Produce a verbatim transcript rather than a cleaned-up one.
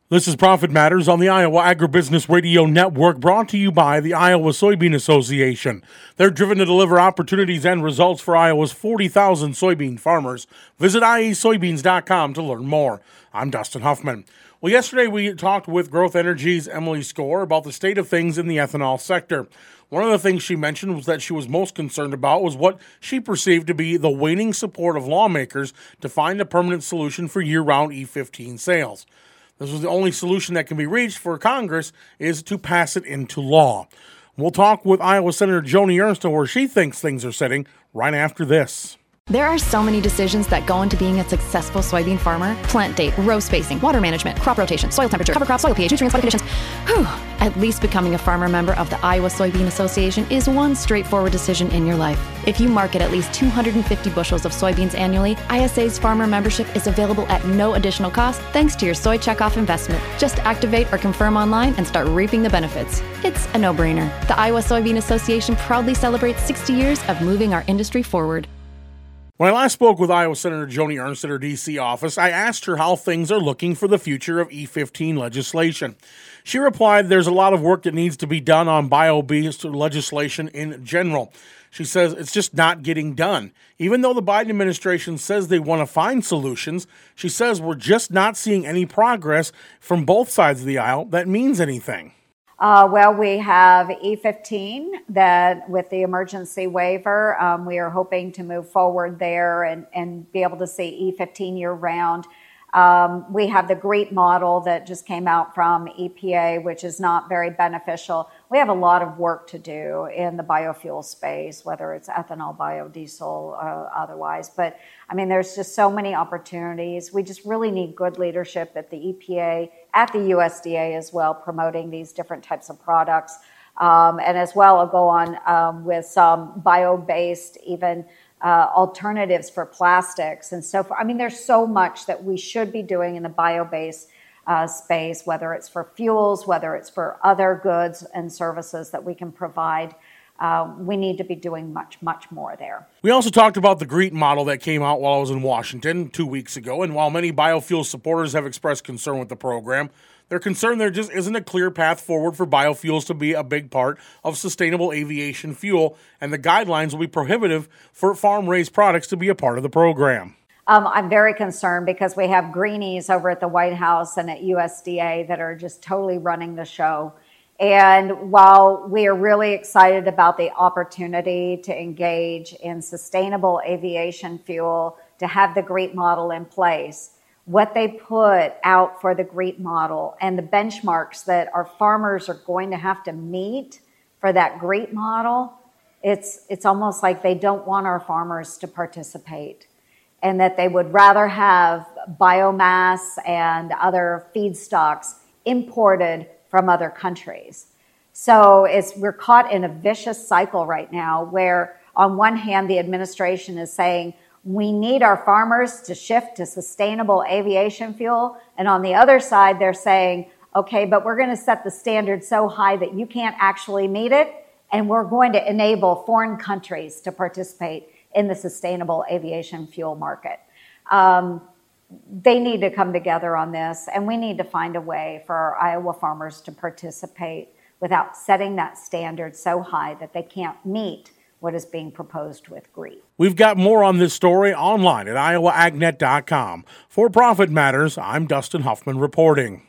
This is Profit Matters on the Iowa Agribusiness Radio Network, brought to you by the Iowa Soybean Association. They're driven to deliver opportunities and results for Iowa's forty thousand soybean farmers. Visit I A soybeans dot com to learn more. I'm Dustin Huffman. Well, yesterday we talked with Growth Energy's Emily Skor about the state of things in the ethanol sector. One of the things she mentioned was that she was most concerned about was what she perceived to be the waning support of lawmakers to find a permanent solution for year-round E fifteen sales. This was the only solution that can be reached for Congress is to pass it into law. We'll talk with Iowa Senator Joni Ernst on where she thinks things are sitting right after this. There are so many decisions that go into being a successful soybean farmer. Plant date, row spacing, water management, crop rotation, soil temperature, cover crop, soil pH, nutrients, weather conditions. Whew. At least becoming a farmer member of the Iowa Soybean Association is one straightforward decision in your life. If you market at least two hundred fifty bushels of soybeans annually, I S A's farmer membership is available at no additional cost thanks to your soy checkoff investment. Just activate or confirm online and start reaping the benefits. It's a no-brainer. The Iowa Soybean Association proudly celebrates sixty years of moving our industry forward. When I last spoke with Iowa Senator Joni Ernst at her D C office, I asked her how things are looking for the future of E fifteen legislation. She replied there's a lot of work that needs to be done on bio-based legislation in general. She says it's just not getting done. Even though the Biden administration says they want to find solutions, she says we're just not seeing any progress from both sides of the aisle that means anything. Uh, well, we have E fifteen that with the emergency waiver, um, we are hoping to move forward there and, and be able to see E fifteen year round. Um, we have the GREET model that just came out from E P A, which is not very beneficial. We have a lot of work to do in the biofuel space, whether it's ethanol, biodiesel, uh, otherwise. But I mean, there's just so many opportunities. We just really need good leadership at the E P A, at the U S D A as well, promoting these different types of products. Um, and as well, I'll go on um, with some bio-based, even uh, alternatives for plastics and so forth. I mean, there's so much that we should be doing in the bio-based uh, space, whether it's for fuels, whether it's for other goods and services that we can provide. Uh, we need to be doing much, much more there. We also talked about the GREET model that came out while I was in Washington two weeks ago, and while many biofuel supporters have expressed concern with the program, they're concerned there just isn't a clear path forward for biofuels to be a big part of sustainable aviation fuel, and the guidelines will be prohibitive for farm-raised products to be a part of the program. Um, I'm very concerned because we have greenies over at the White House and at U S D A that are just totally running the show. And while we are really excited about the opportunity to engage in sustainable aviation fuel, to have the GREET model in place, what they put out for the GREET model and the benchmarks that our farmers are going to have to meet for that GREET model, it's, it's almost like they don't want our farmers to participate, and that they would rather have biomass and other feedstocks imported from other countries. So it's, we're caught in a vicious cycle right now where on one hand, the administration is saying we need our farmers to shift to sustainable aviation fuel. And on the other side, they're saying, okay, but we're going to set the standard so high that you can't actually meet it. And we're going to enable foreign countries to participate in the sustainable aviation fuel market. Um, They need to come together on this, and we need to find a way for our Iowa farmers to participate without setting that standard so high that they can't meet what is being proposed with GREET. We've got more on this story online at iowa ag net dot com. For Profit Matters, I'm Dustin Huffman reporting.